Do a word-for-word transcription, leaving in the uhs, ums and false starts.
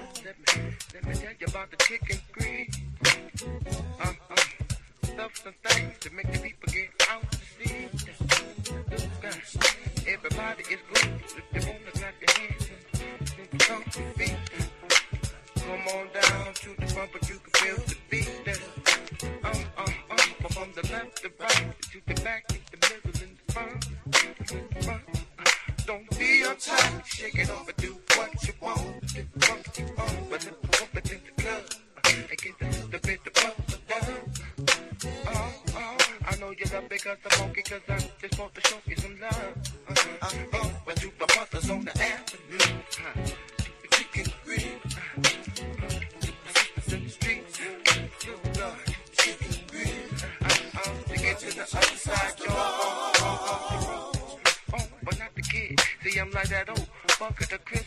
Let me, let me tell you about the chicken grease. Uh, uh, stuff some things to make the people get out to see. Everybody is good if they wanna clap their hands and stomp your feet. Come on down to the front, but you can feel the beat. Uh, uh, uh, from the left to right, to the back, to the middle, and the front. The front. Uh, don't be uptight, shake it off and do what you want. Do what you want, but if you want to the club, uh, and get a little bit of bubble down. Oh, oh, I know you love because I'm funky, cause I just want to show you some love. Uh, uh, uh, but you the brothers on the avenue. Uh, chicken green. To the other side, y'all. Oh, oh, oh, oh, but not the kid. See, I'm like that old fuck of the crib.